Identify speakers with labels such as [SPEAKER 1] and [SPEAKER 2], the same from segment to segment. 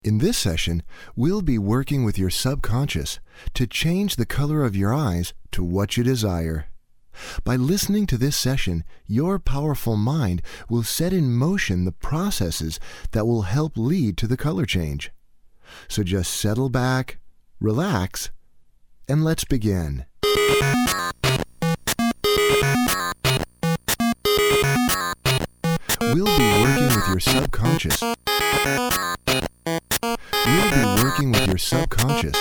[SPEAKER 1] In this session, we'll be working with your subconscious to change the color of your eyes to what you desire. By listening to this session, your powerful mind will set in motion the processes that will help lead to the color change. So just settle back, relax, and let's begin. We'll be working with your subconscious. We'll be working with your subconscious.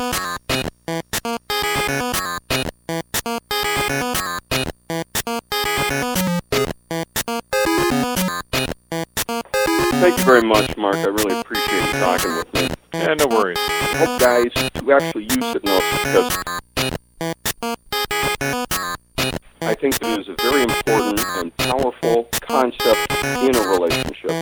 [SPEAKER 2] Thank you very much, Mark. I really appreciate you talking with me.
[SPEAKER 3] Yeah, no worries.
[SPEAKER 2] I hope guys to actually use hypnosis because I think it is a very important and powerful concept in a relationship.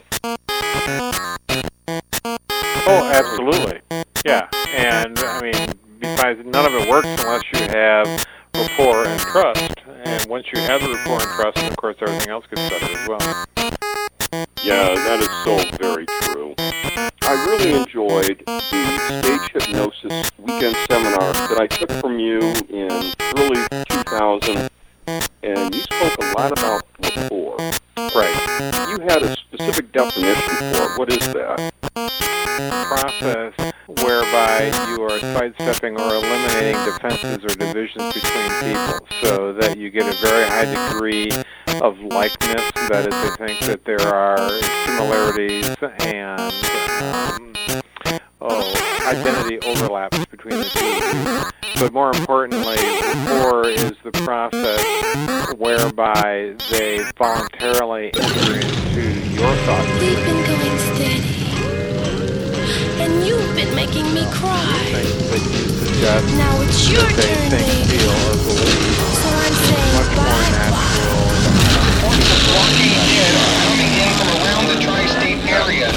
[SPEAKER 3] Oh, absolutely. Yeah, and I mean, besides, none of it works unless you have rapport and trust. And once you have the rapport and trust, of course, everything else gets better as well.
[SPEAKER 2] Yeah, that is so very true. I really enjoyed the stage hypnosis weekend seminar that I took from you in early 2000, and you spoke a lot about rapport.
[SPEAKER 3] Right.
[SPEAKER 2] You had a specific definition for it. What is that?
[SPEAKER 3] Process whereby you are sidestepping or eliminating defenses or divisions between people so that you get a very high degree of likeness. That is, I think that there are similarities and identity overlaps between the two. But more importantly, rapport is the process whereby they voluntarily enter into your thoughts.
[SPEAKER 4] We've been going steady, and you've been making me cry.
[SPEAKER 3] Things that you suggest
[SPEAKER 4] Now it's your
[SPEAKER 3] that they
[SPEAKER 4] turn,
[SPEAKER 3] think,
[SPEAKER 4] baby.
[SPEAKER 3] feel, or believe.
[SPEAKER 4] So I'm saying
[SPEAKER 3] Much more
[SPEAKER 4] bye-bye.
[SPEAKER 3] natural.
[SPEAKER 5] Reports of blockade in coming in from around the tri-state area.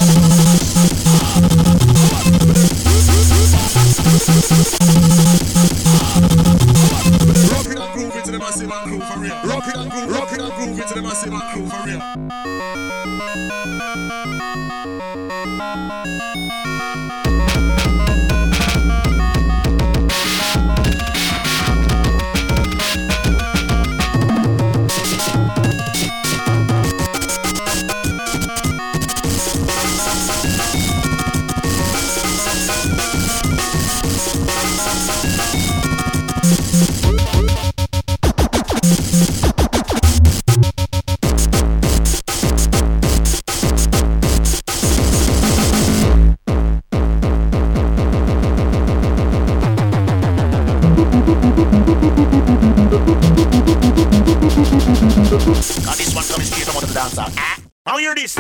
[SPEAKER 6] This one coming straight from the dancer. Now hear this.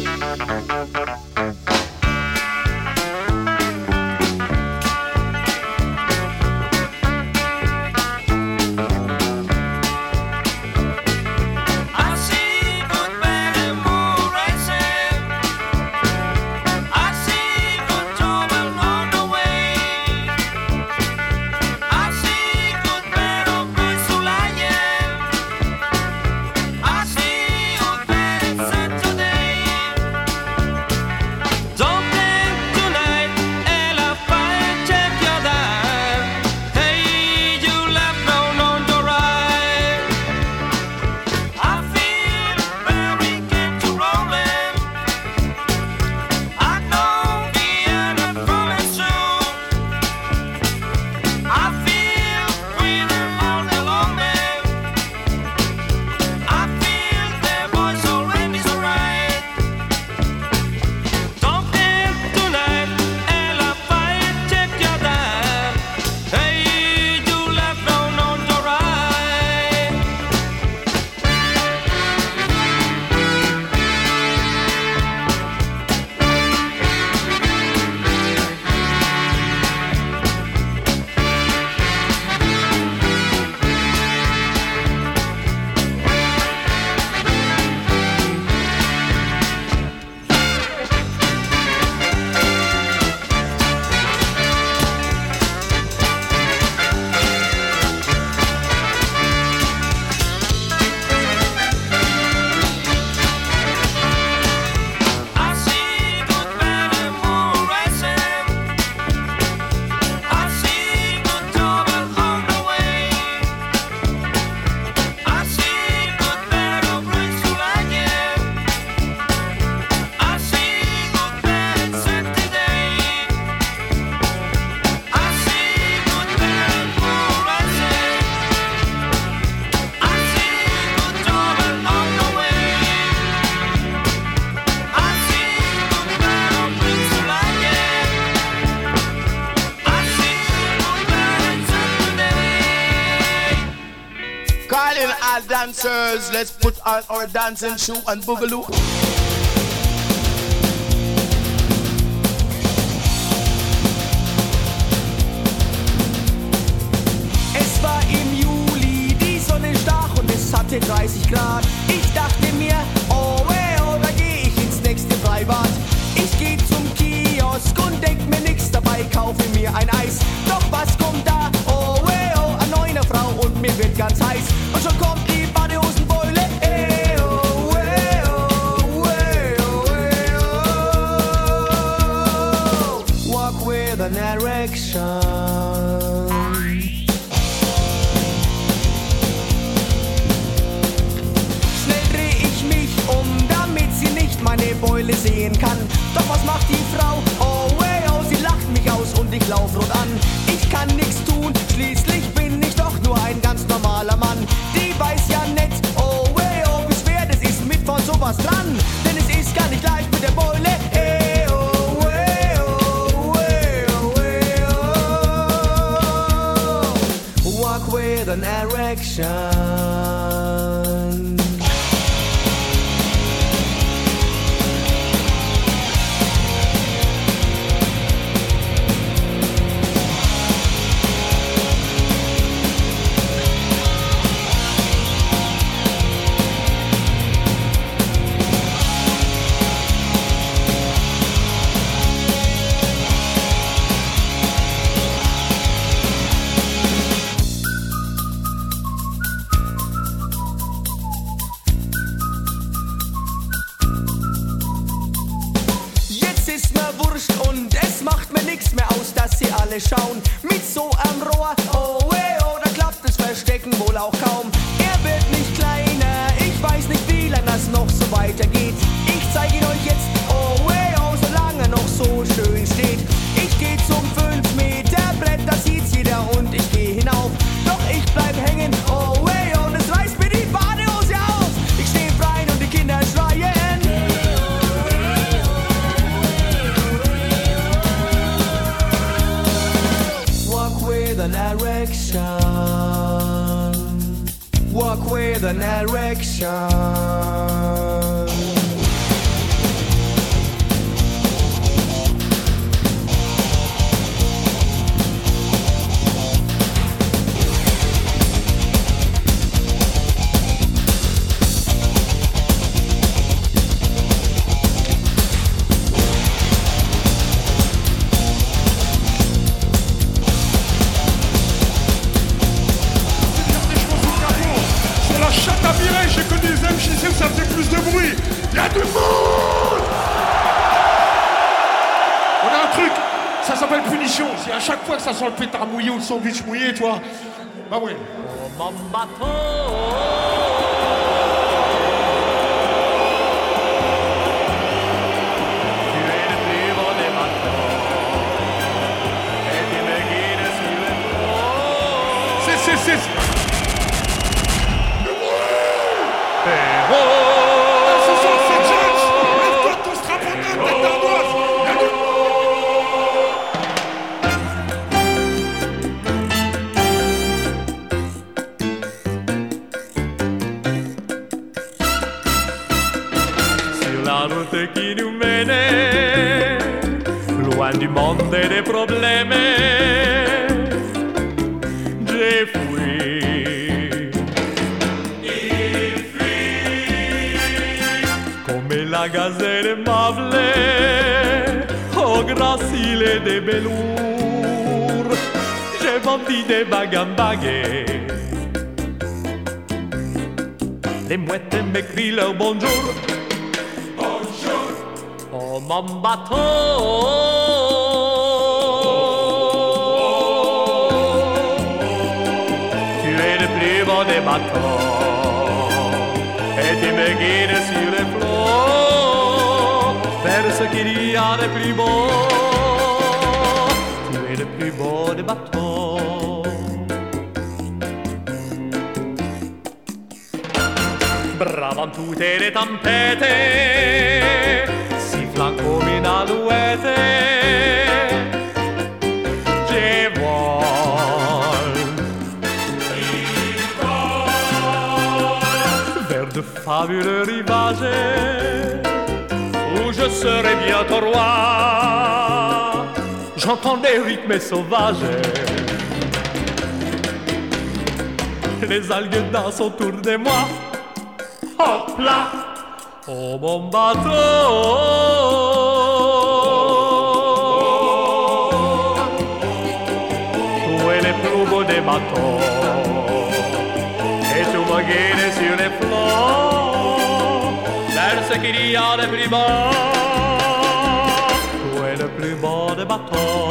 [SPEAKER 7] Dancers, let's put on our dancing shoe and boogaloo. Es war im Juli, die Sonne stach und es hatte 30 Grad. Ich dachte mir, oh, da geh ich ins nächste Freibad. Ich geh zum Kiosk und denk mir nix dabei, kaufe mir ein Eis. Doch was kommt da? Oh, eine neue Frau und mir wird ganz heiß. Und schon kommt die Badehosenbeule. Walk with an erection. Schnell dreh ich mich um, damit sie nicht meine Beule sehen kann. Doch was macht die Frau? Oh, sie lacht mich aus und ich lauf rot an. Ich kann nichts tun, schließlich bin ich doch nur ein ganz normaler Mann. Die weiß ja nicht, oh, wie schwer das ist mit von sowas dran. Denn es ist gar nicht leicht mit der Beule. Walk with an erection. ist mir wurscht und es macht mir nix mehr aus, dass sie alle schauen. Mit so einem Rohr, oh da klappt das Verstecken wohl auch kaum. Er wird nicht kleiner, ich weiß nicht, wie lange das noch so weitergeht. Ich zeige ihn euch jetzt, oh solange er noch so schön steht. Ich geh zum 5 Meter Brett, da sieht's jeder und ich geh hinauf. Doch ich bleib hängen, oh und es reißt mir die Badehose auf. Ich steh frei und die Kinder schreien. Walk with an erection. Walk with an erection.
[SPEAKER 8] J'ai connu les MJC où ça faisait plus de bruit. Il y a du monde. On a un truc, ça s'appelle punition. C'est à chaque fois que ça sent le pétard mouillé ou le sandwich mouillé, toi. Bah ouais. C'est
[SPEAKER 9] qui nous menait loin du monde et des problèmes. J'ai fui. Il fuit comme la gazelle m'avalait au gracile des velours. J'ai vendu des bagues en baguettes. Les mouettes m'écrient leur bonjour. Oh mon bateau, tu es le plus beau des bateaux et tu me guides sur les flots vers ce qu'il y a de plus beau. Tu es le plus beau des bateaux. Bravant toutes les tempêtes, come in alouette, je vole vers de fabuleux rivages où je serai bientôt roi. J'entends des rythmes sauvages, les algues dansent autour de moi. Hop là! Oh mon bateau, tu es le plus beau des bateaux et tu me guides sur les flots vers ce qu'il y a de plus beau. Tu es le plus beau des bateaux.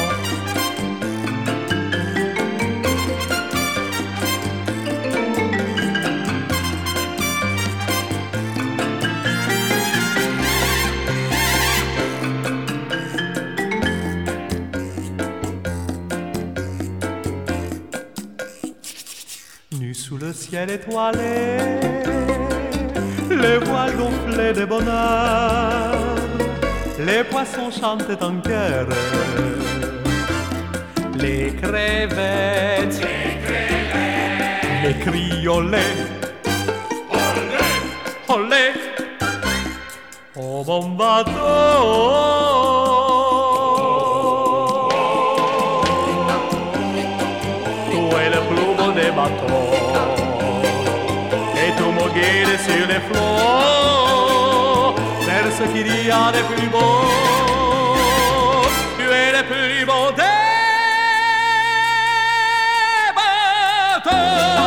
[SPEAKER 9] Sous le ciel étoilé, les voiles gonflées de bonheur, les poissons chantent en chœur, les crevettes, les cris olé, olé, oh mon bateau. Des bateaux et tout me guide sur les flots vers ce qu'il y a de plus beau. Tu es le plus beau des bateaux.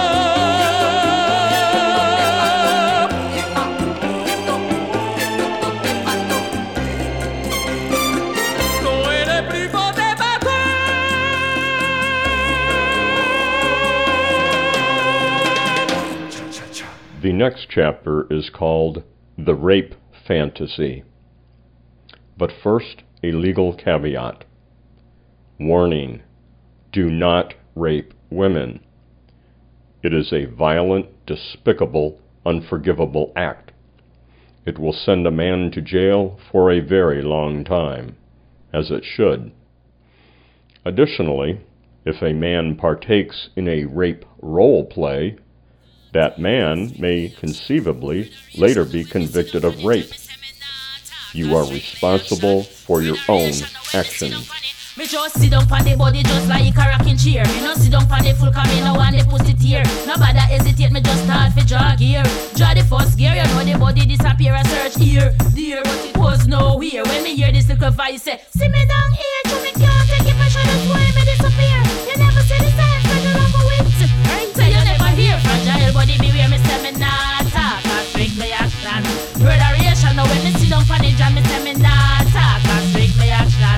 [SPEAKER 10] next chapter is called The Rape Fantasy. But first, a legal caveat. Warning: do not rape women. It is a violent, despicable, unforgivable act. It will send a man to jail for a very long time, as it should. Additionally, if a man partakes in a rape role play, that man may conceivably later be convicted of rape. You are responsible for your own actions.
[SPEAKER 11] Me just sit down on the body just like a rocking chair. Me no sit down on the full cause me no want the pussy tear. Nobody hesitate, me just start for draw gear. Draw the first gear, you know the body disappear. I search here, there, but it was nowhere. When me hear this little voice say, see me down here, so me can't take it, pressure, that's why me disappear. You never see the same, friend, you love a wit. So you never hear fragile body beware. Me say me not talk, I strictly action. Murderation, now when me sit down on the jam, me say me not talk, I strictly action.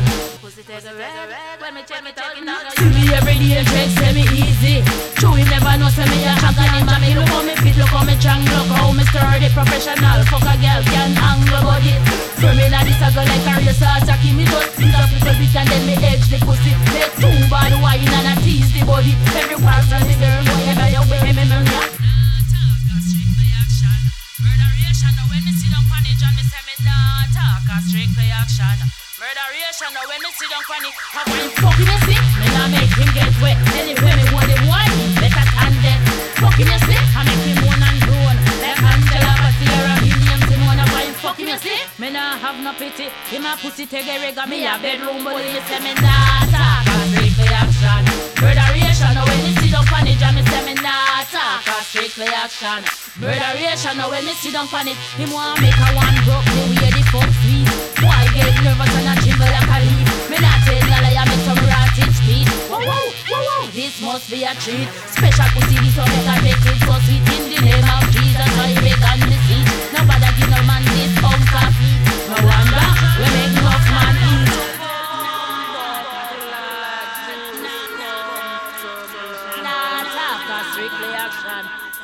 [SPEAKER 11] See me every day, Drake say me easy. True, him never know say me a champion. Him a me look how me fit, look how me strong, look how me sturdy, professional. Fuck a girl can angle body. For me now this a go like a racer attack. Me just beat up little bit and then me edge the pussy. Make two bad wine and I tease the body. Every part of the girl, whatever you wear, me talk, strictly action. Murderation, now when me sit down on it, and me say me not talk, strictly action. Murderation, now when me sit down funny, how when fucking me sick, me nah make him get wet. Anyway, me hold him one, better than that. Fucking me sick, I make him moan and groan. Like Angela Battiera, him name Simona, why him fucking me sick? Me nah have no pity, him a pussy take a rega, me a bedroom, but he say me nah talk, strictly action. Murderation, now when me sit down funny, and me say me nah talk, strictly action. Murderation, now when me sit down funny, him want make a one broke, the way the fuck sweet. Why get nervous and I tremble like a leaf? Me not tell no lie, I make some ratted speed. Whoa, whoa, whoa, whoa, this must be a treat. Special pussy, this one make a make it so sweet. In the name of Jesus, I beg on the seat. Nobody give no man this uncle feet. No wonder, we make enough man eat. Nah, talk, strictly action.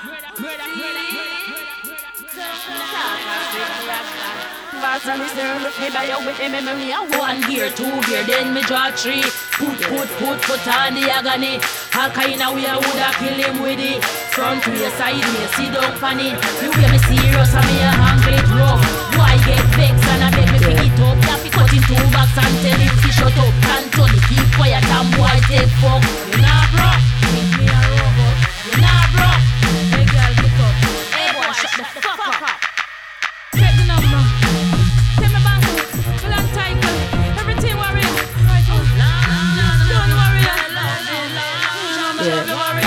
[SPEAKER 11] One gear, two gear, then me draw three. Put on the agony. All kind of way I woulda kill him with it. Front way, side way, sit down funny. You hear me serious and me a hungry it rough. Why get vexed and I beg me pick it up? That fi cut in two box and tell him to shut up. And Tony keep quiet and boy take fuck. You nah bro, make me a robot. You nah bro, hey girl get up. Hey boy, shut the fuck up. Take the number. Take me back. Black title. Everything warrior. Don't worry. Don't worry.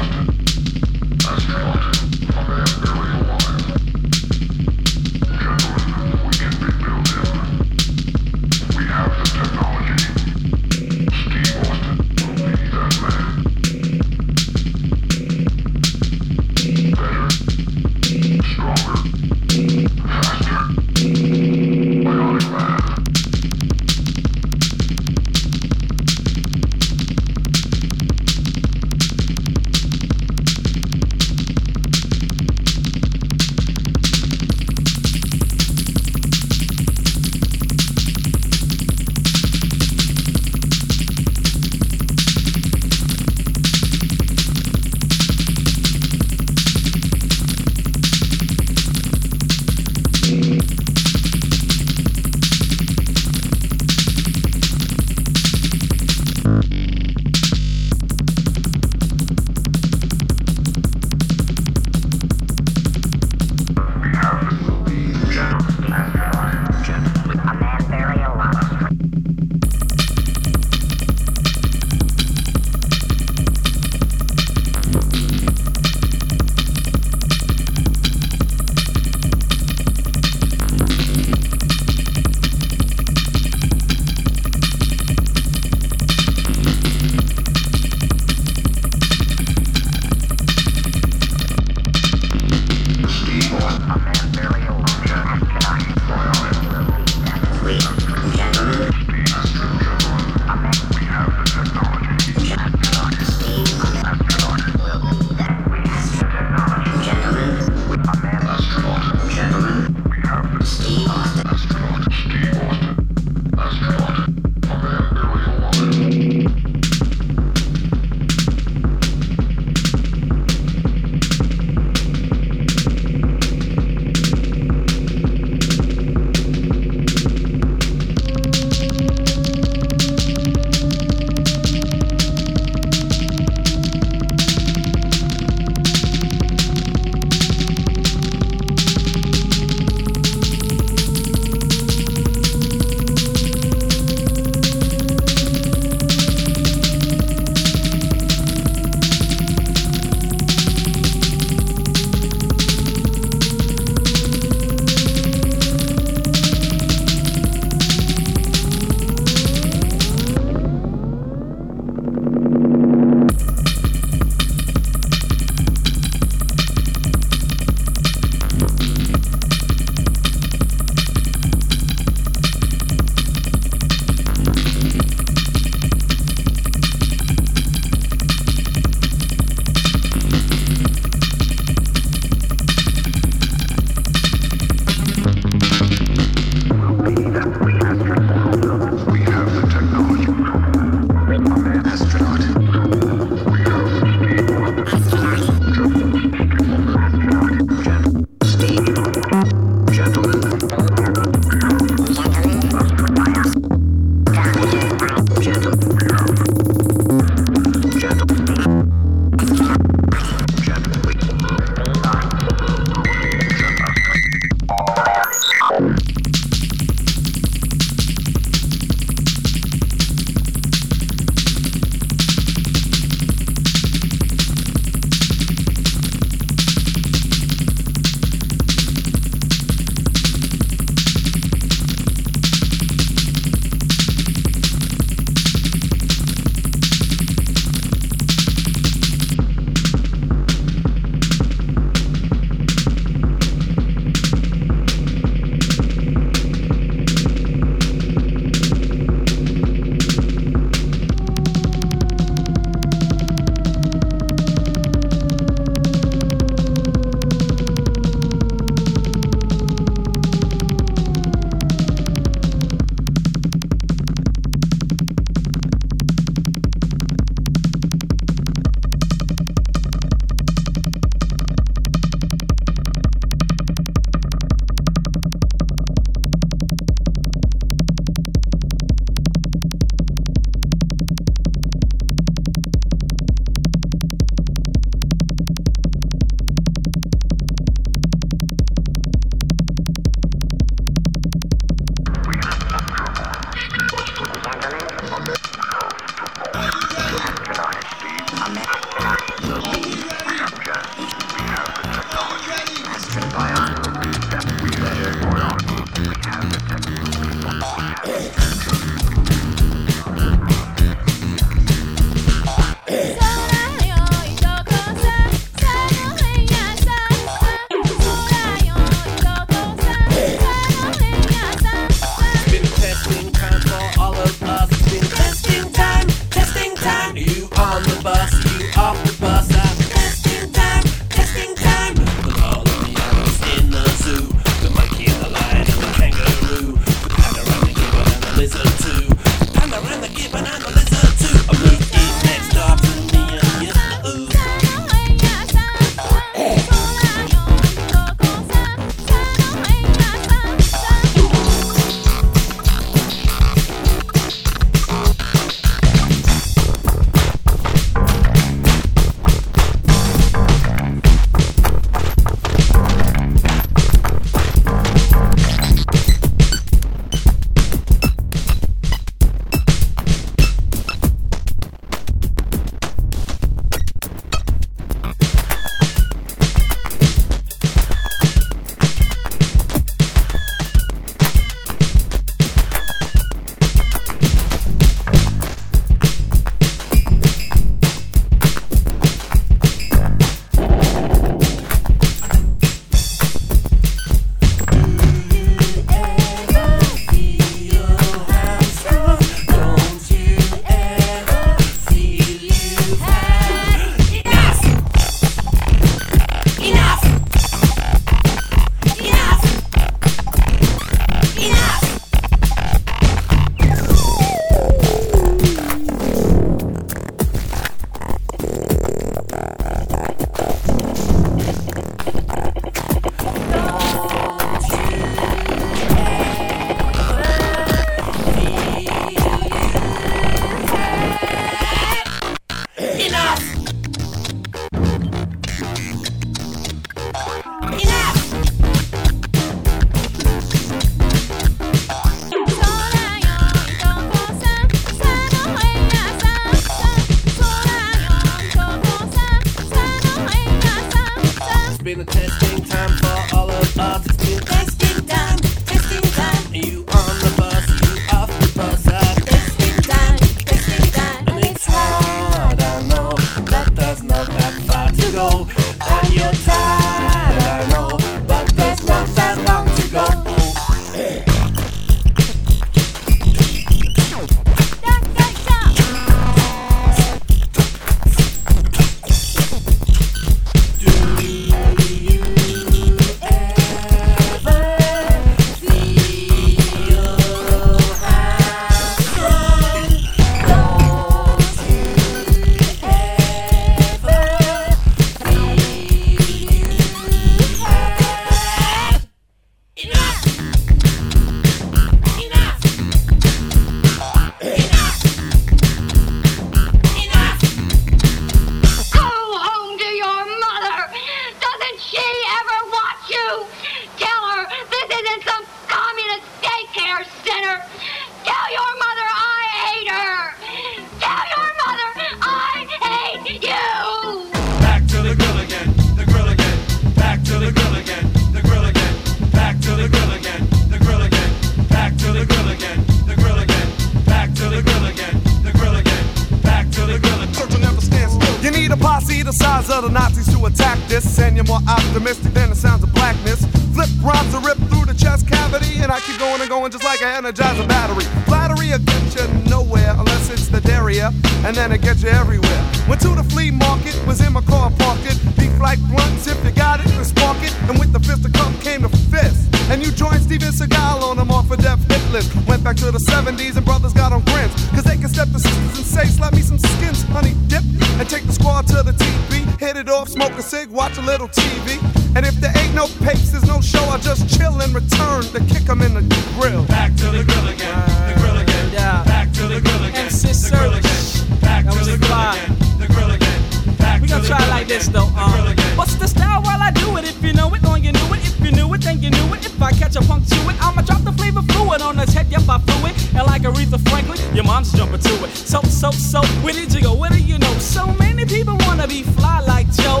[SPEAKER 12] the size of the Nazis to attack this, and you're more optimistic than the sounds of blackness. Flip rhymes are ripped through the chest cavity, and I keep going and going just like an Energizer battery. Flattery will get you nowhere unless it's the derriere, and then it gets you everywhere. Went to the flea market, was in my car parked it. Beef like blunts, if you got it, then spark it. And with the fist of cup came the fist. And you joined Steven Seagal on them off a death hit list. Went back to the 70s and brothers got on grins, cause they can step the sisters and say, slap me some skins, honey dip. And take the squad to the TV, hit it off, smoke a cig, watch a little TV. And if there ain't no papes, there's no show, I just chill and return to kick them in the grill. Back to the grill again, the grill again. Yeah. Back to the grill again, MC the grill again. Back to the grill again, the grill again. We gonna try it like this though. What's the style while I do it? If you know it, then you knew it. If you knew it, then you knew it. If I catch a punk to it, I'ma drop the flavor fluid on his head. Yep, I flew it. And like Aretha Franklin, your mom's jumping to it. So, where did you go? Where do you know? So many people wanna be fly like Joe.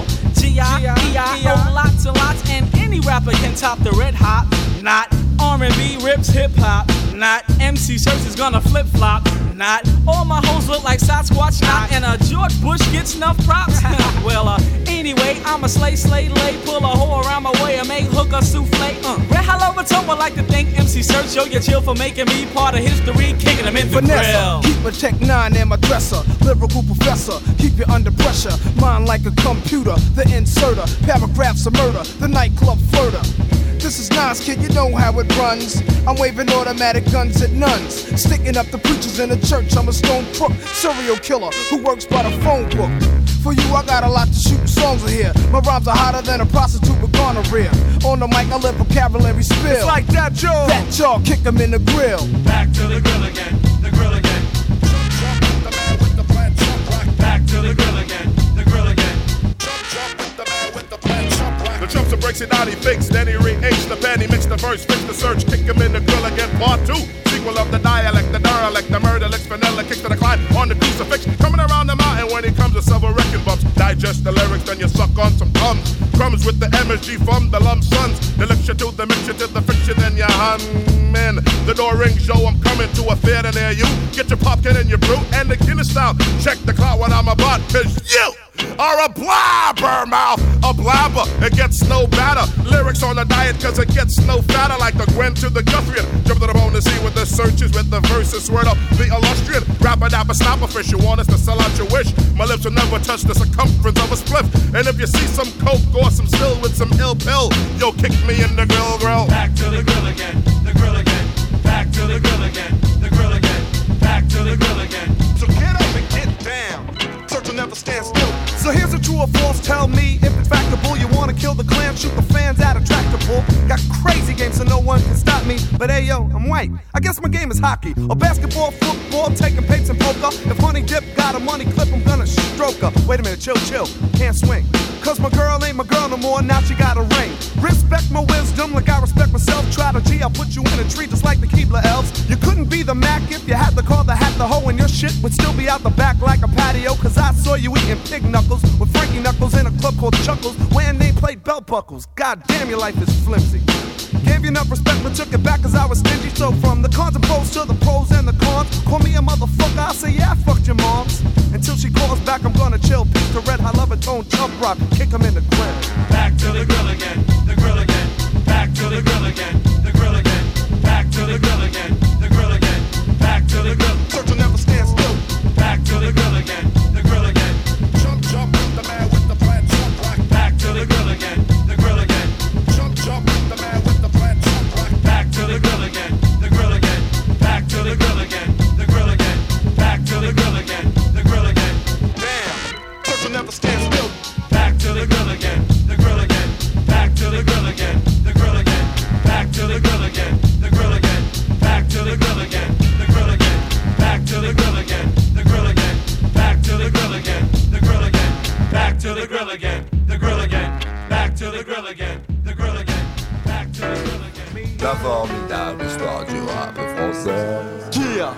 [SPEAKER 12] G.I.E.I.O. Lots and lots. And any rapper can top the red hot. Not R&B, rips, hip hop. Not MC Shirts is gonna flip flop. Not all my hoes look like Sasquatch. Not and George Bush gets enough props. Well, anyway, I'm a slay, lay, pull a hoe around my way and make hooker souffle. Red Hollow Raton would like to thank MC Search. Yo, you chill for making me part of history, kicking them in the grill.
[SPEAKER 13] Keep a Tech 9 in my dresser, lyrical professor. Keep you under pressure, mind like a computer. The inserter, paragraphs of murder. The nightclub flirter. This is Nas, kid, you know how it runs. I'm waving automatic guns at nuns, sticking up the preachers in the church. I'm a stone crook, serial killer who works by the phone book. For you, I got a lot to shoot songs in here. My rhymes are hotter than a prostitute with gonorrhea. On the mic, I let vocabulary spill.
[SPEAKER 12] It's like that, Joe.
[SPEAKER 13] That jaw, kick 'em in the grill.
[SPEAKER 12] Back to the grill again, the grill again. Jump, the man with the plan, jump rock. Back to the grill again, the grill again. Jump, the man with the plan, jump rock. The jumps and breaks it out, he fakes, then he re-aches the pen, he mix the verse, fix the search, kick him in the grill again. Part 2, sequel of the dialect, the derelict, the murder, licks, vanilla, kicks to the climb on the crucifix. Coming around the mountain when he comes to several wrecking bumps. Digest the lyrics, then you suck on some crumbs. Crumbs with the MSG from the lump sons. The lecture to the mixture to the fiction, then you hum. The door rings, yo, I'm coming to a theater near you. Get your popcorn and your brew and the Guinness out. Check the clock what I'm about, cause you are a blabbermouth, a blabber. It gets no better. Lyrics on the diet, cause it gets no fatter. Like the Gwen to the Guthrie. Jump to the bone to see what the search is with the verses. Word up, the illustrious rapper, dapper, snapper fish. You want us to sell out your wish? My lips will never touch the circumference of a spliff. And if you see some coke or some still with some ill pill, yo, kick me in the grill. Back to the grill again, the grill again. Back to the grill again, the grill again. Back to the grill again. So get up and get down. Search will never stand still. So here's a true or false, tell me if it's factable. You wanna kill the clan, shoot the fans at a tractor pull. Got crazy games so no one can stop me. But hey yo, I'm white, I guess my game is hockey. Or basketball, football, taking papes and poker. If Honey Dip got a money clip, I'm gonna stroke her. Wait a minute, chill, can't swing. Cause my girl ain't my girl no more, now she got a ring. Respect my wisdom like I respect myself. Try to G, I'll put you in a tree just like the Keebler elves. You couldn't be the Mac if you had to call the hat the hoe. And your shit would still be out the back like a patio. Cause I saw you eating pig knuckles with Frankie Knuckles in a club called Chuckles, wearing nameplate belt buckles. God damn, your life is flimsy. Gave you enough respect but took it back cause I was stingy. So from the cons and pros to the pros and the cons, call me a motherfucker, I say yeah, I fucked your moms. Until she calls back, I'm gonna chill. Piece the red high love tone chump rock, kick him in the grill. Back to the grill again, the grill again. Back to the grill again, the grill again. Back to the grill again, the grill again. Back to the grill. Church will never stand still. Back to the grill again, the grill again. Jump, the man with the plan, jump rock. Back to the grill again, the grill again. Jump, the man with the plan, jump rock. Back to the grill again, the grill again. Back to the grill again, the grill again. Back to the grill again, the grill again. Damn, church will never stand still. Back to the grill again, the grill again. Back to the grill again, the grill again. Back to the grill again, the grill again. Back to the grill again, the grill again. Back to the grill again, the grill again. Back to the grill again, the grill again. Back to the grill again, the grill again. Back to the grill again, the grill again. Back to the grill again.
[SPEAKER 14] La formidable histoire du rap français.
[SPEAKER 12] Yeah.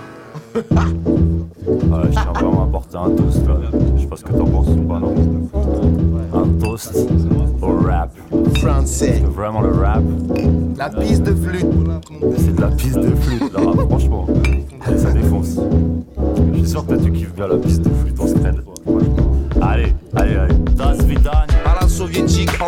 [SPEAKER 15] Je tiens vraiment à porter un toast là. Je sais pas ce que t'en penses ou pas, non? Un toast au rap
[SPEAKER 14] français.
[SPEAKER 15] Vraiment le rap.
[SPEAKER 14] La piste de flûte.
[SPEAKER 15] C'est de la piste de flûte, le rap, franchement. Ça défonce. Je suis sûr que toi tu kiffes bien la piste de flûte en scred. Allez.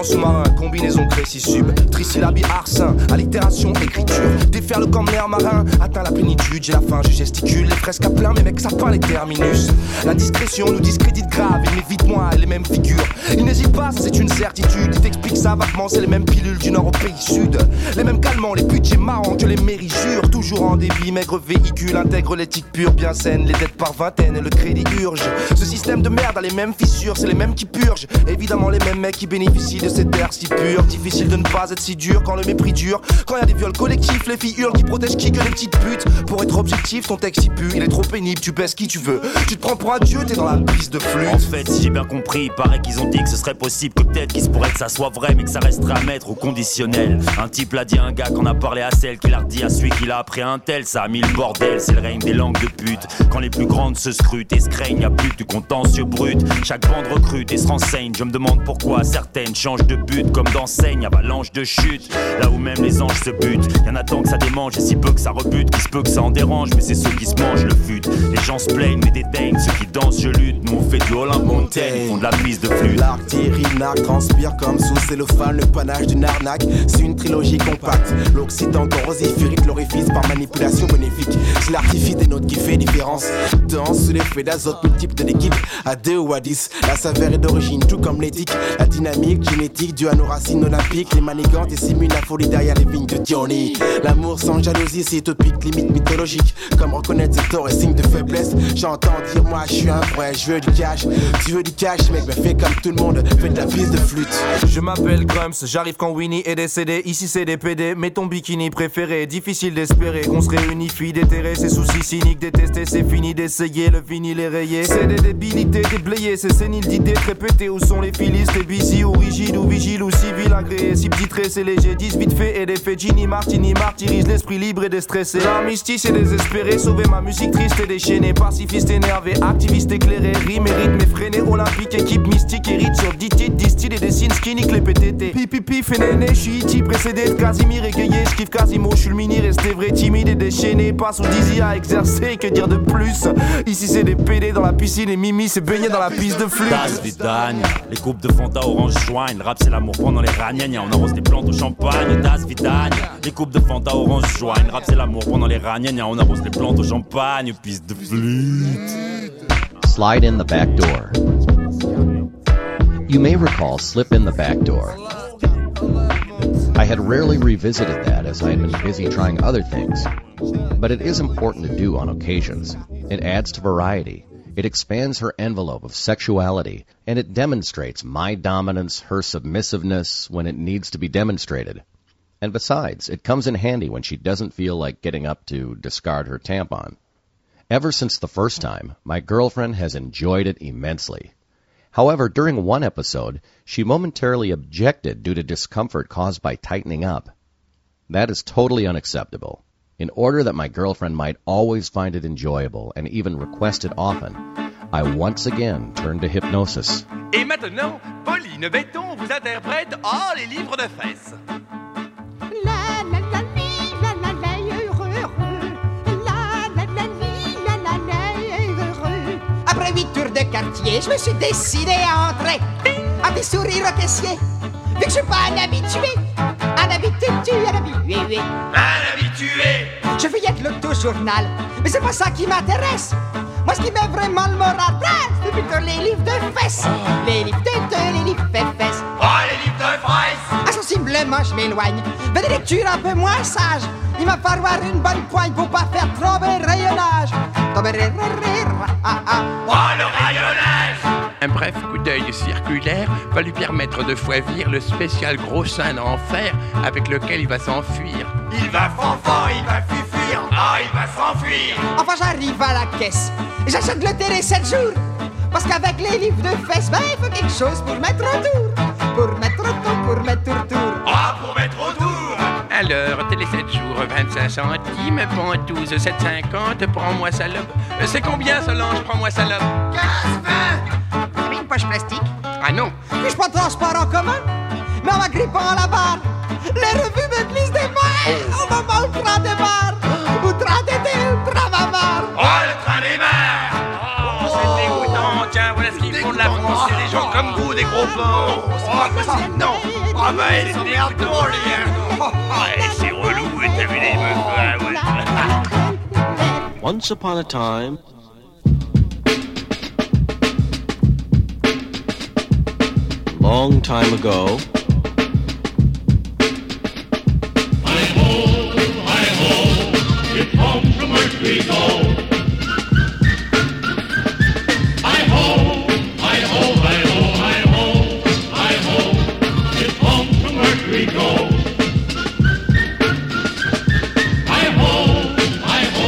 [SPEAKER 16] en sous-marin, combinaison Crécy-Sub, trisyllabie arsin, allitération, écriture. Déferle comme l'air marin, atteint la plénitude, j'ai la faim, je gesticule, les fresques à plein, mes mecs ça peint les terminus. La discrétion nous discrédite grave, il m'évite moi les mêmes figures. Il n'hésite pas, ça c'est une certitude, il t'explique ça vaguement, c'est les mêmes pilules du nord au pays sud. Les mêmes calmants, les budgets marrants que les mairies jurent. Toujours en débit, maigre véhicule, intègre l'éthique pure, bien saine, les dettes par vingtaine et le crédit urge. Ce système de merde a les mêmes fissures, c'est les mêmes qui purgent. Évidemment les mêmes mecs qui bénéficient de cette terre si pure. Difficile de ne pas être si dur quand le mépris dure. Quand y a des viols collectifs, les filles hurlent qui protègent qui que les petites putes. Pour être objectif, ton texte y pue, il est trop pénible, tu baisses qui tu veux. Tu te prends pour un dieu, t'es dans la piste de flûte.
[SPEAKER 17] En fait, si j'ai bien compris, il paraît qu'ils ont dit que ce serait possible, que peut-être qu'il se pourrait que ça soit vrai, mais que ça resterait à mettre au conditionnel. Un type l'a dit à un gars qu'on a parlé à celle qui l'a redit à celui qui l'a appris à un tel. Ça a mis le bordel, c'est le règne des langues de pute. Quand les plus grandes se scrutent et se craignent, y'a plus que du contentieux brut. Chaque bande recrute et se renseigne. Je me demande pourquoi certaines changent de but comme d'enseigne, avalanche de chute. Là où même les anges se butent, y'en a tant que ça démange et si peu que ça rebute, qu'il se peut que ça en dérange, mais c'est ceux qui se mangent le fut. Les gens se plaignent mais dédaignent, ceux qui dansent je lutte. Nous on fait du Olympe Montaigne, ils font de la prise de flûte.
[SPEAKER 18] L'artillerie narque transpire comme sous cellophane le panache d'une arnaque. C'est une trilogie compacte. L'Occident corrosiférique l'orifice par manipulation bénéfique. C'est l'artifice des notes qui fait différence. Danse sous l'effet d'azote multiple de l'équipe. À 2 ou à 10, la saveur est d'origine tout comme l'éthique. La dynamique génétique due à nos racines olympiques. Les manigantes et simulent la folie derrière les vignes de Diony. L'amour sans jalousie c'est utopique, limite mythologique. Comme reconnaître ses torts et signes de faiblesse. J'entends dire moi je suis un vrai, je veux du cash. Tu veux du cash mec, mais fais comme tout le monde, fais de la piste de flûte.
[SPEAKER 16] Je m'appelle Grumps, j'arrive quand Winnie est décédé. Ici c'est des PD, mets ton bikini préféré. Difficile d'espérer qu'on se réunifie, déterrer ses soucis cyniques, détester c'est fini d'essayer, le vinyle est rayé. C'est des débilités déblayées, c'est sénile d'idées très pétées. Où sont les filistes, les busy ou rigides ou vigiles ou civils agréés. Si petit trait c'est léger, 10 vite fait et des faits. Ginny Martini martyrise l'esprit libre et déstressé. L'armistice est désespéré, sauver ma musique triste et déchaînée. Pacifiste énervé, activiste éclairé, rime et rythme effréné. Olympique, équipe mystique, hérite sur 10 titres, 10 styles et des signes skinny que les PTT. Pipi, fait néné, j'suis iti, précédé de Casimir égayé. J'kiffe Casimo, j'suis le mini, resté vrai, timide et déchaîné. Passe ou Dizzy à exercer, que dire de plus. Ici c'est des PD dans la piscine et Mimi c'est baigné dans la piste de flûte.
[SPEAKER 17] Das Vidania, les coupes de Fanta orange joint. Le rap c'est l'amour pendant les ragnagnas. On arrose les plantes au champagne. Das Vidania, les coupes de Fanta orange joint. Le rap c'est l'amour pendant les ragnagnas. On arrose les plantes au champagne. Piste de flûte.
[SPEAKER 19] Slide in the back door. You may recall Slip in the Back Door. I had rarely revisited that as I had been busy trying other things, but it is important to do on occasions. It adds to variety. It expands her envelope of sexuality, and it demonstrates my dominance, her submissiveness when it needs to be demonstrated. And besides, it comes in handy when she doesn't feel like getting up to discard her tampon. Ever since the first time, my girlfriend has enjoyed it immensely. However, during one episode, she momentarily objected due to discomfort caused by tightening up. That is totally unacceptable. In order that my girlfriend might always find it enjoyable and even request it often, I once again turned to hypnosis.
[SPEAKER 20] Et maintenant, Pauline Béton vous interprète Oh, les livres de fesses.
[SPEAKER 21] La la la li, la la la heureux. La la la li, la la la heureux. Après 8 tours de quartier, je me suis décidé à entrer. À des sourires au caissier. Vu que je suis pas un habitué. Un habitué.
[SPEAKER 20] Un habitué.
[SPEAKER 21] Je feuillette l'auto-journal, mais c'est pas ça qui m'intéresse. Moi, ce qui met vraiment le moral, c'est plutôt les livres de fesses. Les livres de les livres de fesses.
[SPEAKER 20] Oh, les livres de fesses.
[SPEAKER 21] Insensiblement, je m'éloigne vers des lectures un peu moins sages. Il va falloir une bonne poigne pour pas faire tomber le rayonnage.
[SPEAKER 20] Oh, le rayonnage.
[SPEAKER 22] Un bref coup d'œil circulaire va lui permettre de choisir le spécial gros sein d'enfer avec lequel il va s'enfuir.
[SPEAKER 20] Il va fanfan, il va fuir. Ah, il va s'enfuir.
[SPEAKER 21] Enfin, j'arrive à la caisse et j'achète le télé 7 jours. Parce qu'avec les livres de fesses, ben, il faut quelque chose pour mettre autour. Pour mettre autour.
[SPEAKER 20] Ah, pour mettre autour.
[SPEAKER 22] Alors, télé 7 jours, 25 centimes, ventouse 7,50, prends-moi salope. C'est combien, Solange, prends-moi salope?
[SPEAKER 21] 15, 20. Vous avez une poche plastique?
[SPEAKER 22] Ah non.
[SPEAKER 21] Puis-je pas de transport en commun? Mais en m'agrippant la barre, les revues me glissent des mains. Au moment où le train démarre. Où le train va marre.
[SPEAKER 20] Oh, le train démarre.
[SPEAKER 22] Oh, c'est dégoûtant. Tiens, voilà ce qu'ils font de la France. C'est des gens comme vous, des gros porcs.
[SPEAKER 20] C'est pas possible, non.
[SPEAKER 22] Ah bah, ils sont merde drôles, ouais, c'est relou, t'as vu les meufs, ouais.
[SPEAKER 1] Once upon a time, long time ago,
[SPEAKER 12] It's home from earth we go. Hi-ho, hi-ho, hi-ho, hi-ho, hi-ho. It's home from earth we go. Hi-ho, hi-ho.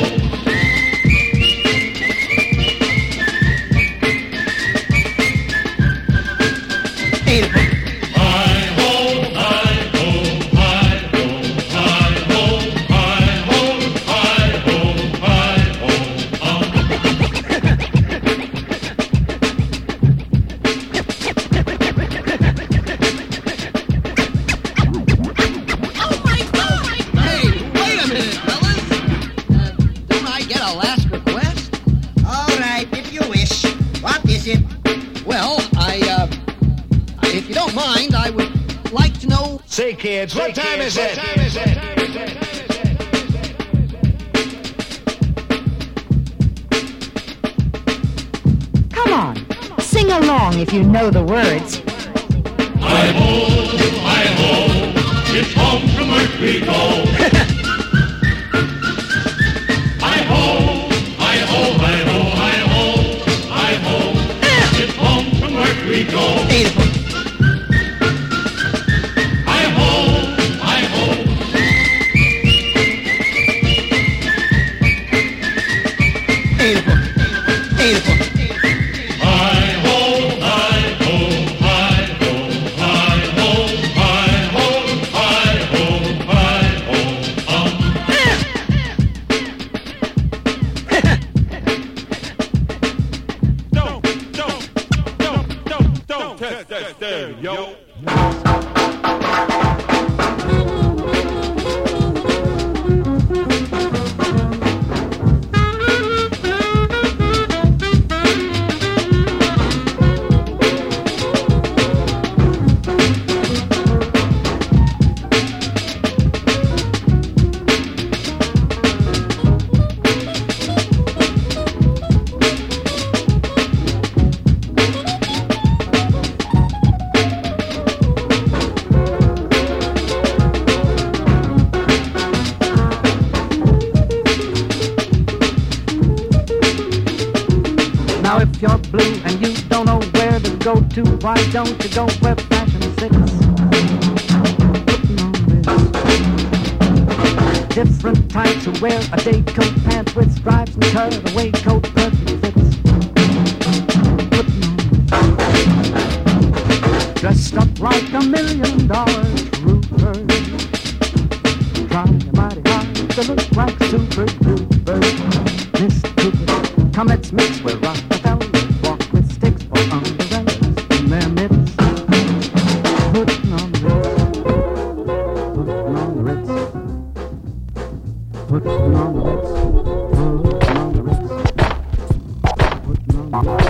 [SPEAKER 2] Say, kids, what time is it?
[SPEAKER 23] Come on, sing along if you know the words.
[SPEAKER 12] Hi-ho, hi-ho, it's home from earth we go. Hi-ho, hi-ho, hi-ho, hi-ho, hi-ho, it's home from earth we go.
[SPEAKER 23] Now if you're blue and you don't know where to go to, why don't you go where fashion sits? Putting on this. Different types who wear a day coat, pants with stripes and cutaway coat, perfect fits. Putting on this. Dressed up like $1 million roofer, trying mighty hard to look like super duper. Miss Cooper, comets mix with Rockefeller, walk with sticks for umbrellas in their midst. Putting on the Ritz, putting on the Ritz, putting on the Ritz, putting on the Ritz, putting on the Ritz.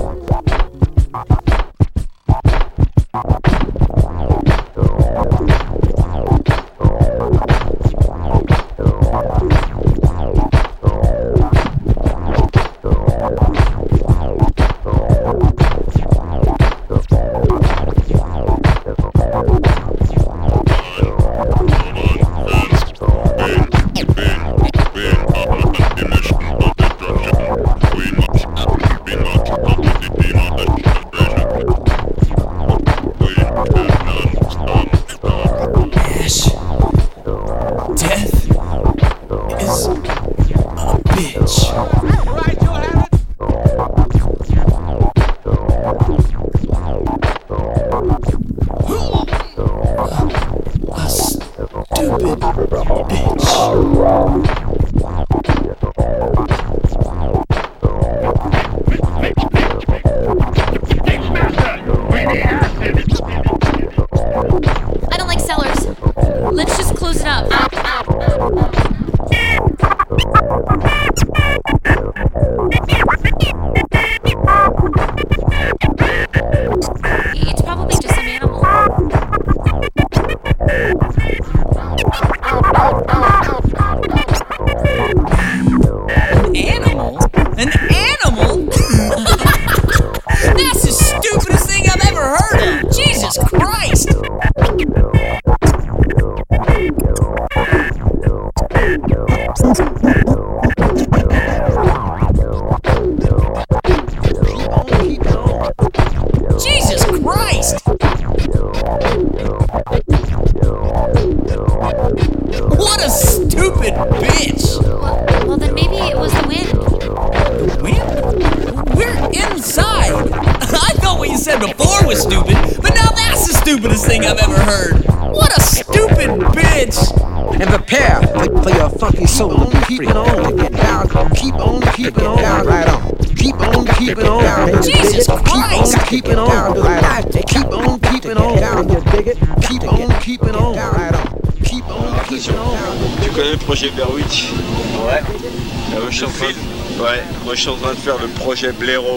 [SPEAKER 4] I don't like Sellers. Let's just close it up.
[SPEAKER 3] was stupid, but now that's the stupidest thing I've ever heard. What a stupid bitch!
[SPEAKER 5] And prepare for your funky soul to be free. Keep on, get down, keep on, keep it on, right on. Keep on, keep it on.
[SPEAKER 3] Jesus Christ!
[SPEAKER 5] Keep on, keep it on, right on. Keep on, keep it on. You dig it? Keep on, keep it on, right on. Keep on, keep it on.
[SPEAKER 6] Tu connais le projet Berwick? Ouais. Moi je suis en train de faire le projet Blaireau.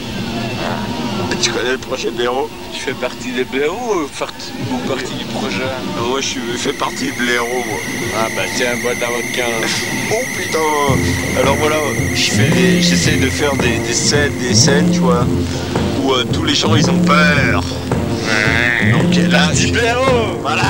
[SPEAKER 6] Tu connais le projet Blaireau?
[SPEAKER 24] Tu fais partie des blaireaux ou partie du projet?
[SPEAKER 6] Moi je fais partie de Blaireau moi.
[SPEAKER 24] Ah bah tiens, boîte à vodka.
[SPEAKER 6] Oh putain. Alors voilà, j'essaie de faire des scènes, tu vois, où tous les gens ils ont peur.
[SPEAKER 24] Ouais.
[SPEAKER 6] Donc là,
[SPEAKER 24] partie blaireau.
[SPEAKER 6] Voilà.